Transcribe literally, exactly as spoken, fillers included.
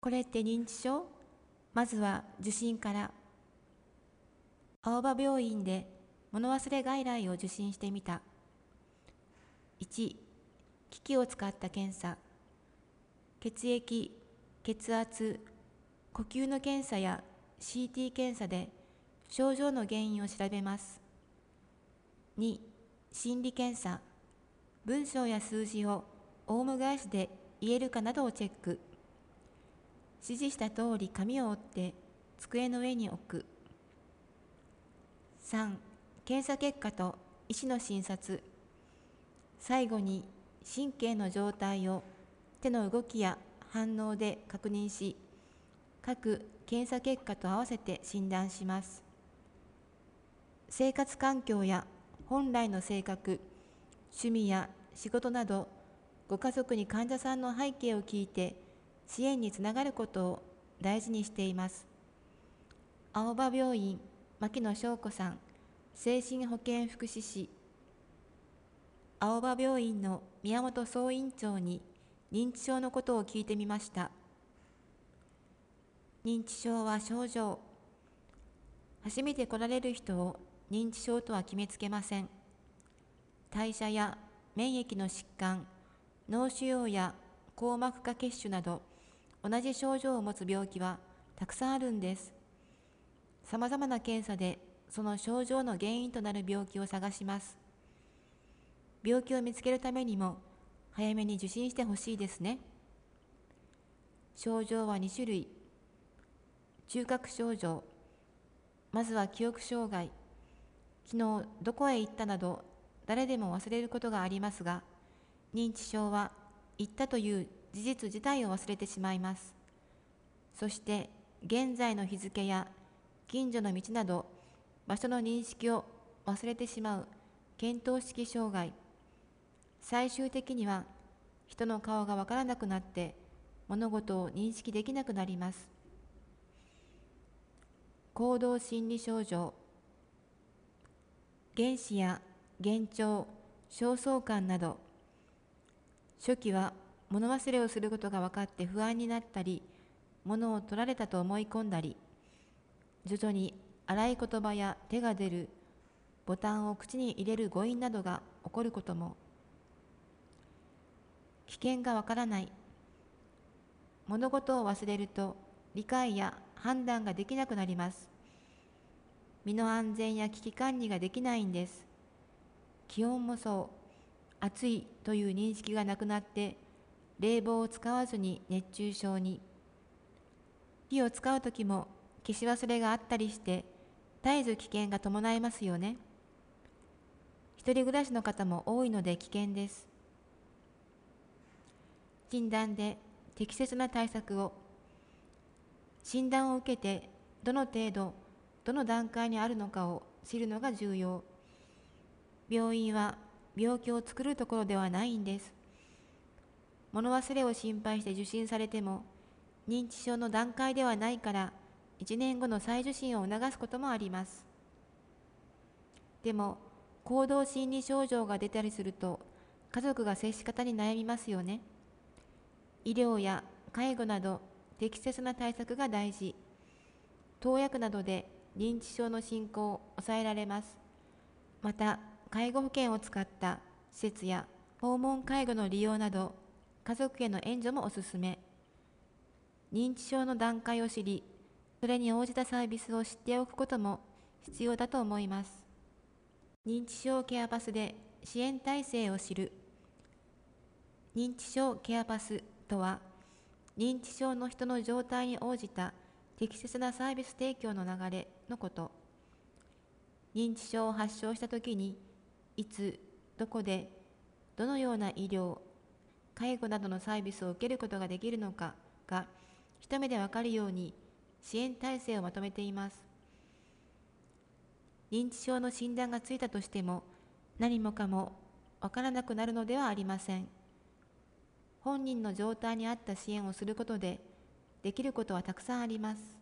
これって認知症？まずは受診から。青葉病院で物忘れ外来を受診してみた。いち、機器を使った検査。血液、血圧、呼吸の検査や シーティー 検査で症状の原因を調べます。に、心理検査。文章や数字をオウム返しで言えるかなどをチェック。指示した通り紙を折って机の上に置く。さん、検査結果と医師の診察。最後に神経の状態を手の動きや反応で確認し、各検査結果と合わせて診断します。生活環境や本来の性格、趣味や仕事など、ご家族に患者さんの背景を聞いて支援につながることを大事にしています。青葉病院牧野翔子さん、精神保健福祉士。青葉病院の宮本総院長に認知症のことを聞いてみました。認知症は症状。初めて来られる人を認知症とは決めつけません。代謝や免疫の疾患、脳腫瘍や硬膜下血腫など、同じ症状を持つ病気はたくさんあるんです。さまざまな検査でその症状の原因となる病気を探します。病気を見つけるためにも早めに受診してほしいですね。症状はに種類。中核症状。まずは記憶障害。昨日どこへ行ったなど誰でも忘れることがありますが、認知症は行ったという事実自体を忘れてしまいます。そして現在の日付や近所の道など場所の認識を忘れてしまう見当識障害。最終的には人の顔がわからなくなって物事を認識できなくなります。行動心理症状。原子や幻聴、焦燥感など、初期は物忘れをすることが分かって不安になったり、物を取られたと思い込んだり、徐々に荒い言葉や手が出る、ボタンを口に入れる誤飲などが起こることも。危険がわからない。物事を忘れると理解や判断ができなくなります。身の安全や危機管理ができないんです。気温もそう。暑いという認識がなくなって冷房を使わずに熱中症に。火を使うときも消し忘れがあったりして絶えず危険が伴いますよね。一人暮らしの方も多いので危険です。診断で適切な対策を。診断を受けてどの程度、どの段階にあるのかを知るのが重要。病院は病気を作るところではないんです。物忘れを心配して受診されても、認知症の段階ではないからいちねんごの再受診を促すこともあります。でも、行動心理症状が出たりすると、家族が接し方に悩みますよね。医療や介護など適切な対策が大事。投薬などで認知症の進行を抑えられます。また、介護保険を使った施設や訪問介護の利用など、家族への援助もおすすめ。認知症の段階を知り、それに応じたサービスを知っておくことも必要だと思います。認知症ケアパスで支援体制を知る。認知症ケアパスとは、認知症の人の状態に応じた適切なサービス提供の流れのこと。認知症を発症したときに、いつ、どこで、どのような医療、介護などのサービスを受けることができるのかが一目でわかるように支援体制をまとめています。認知症の診断がついたとしても何もかもわからなくなるのではありません。本人の状態に合った支援をすることでできることはたくさんあります。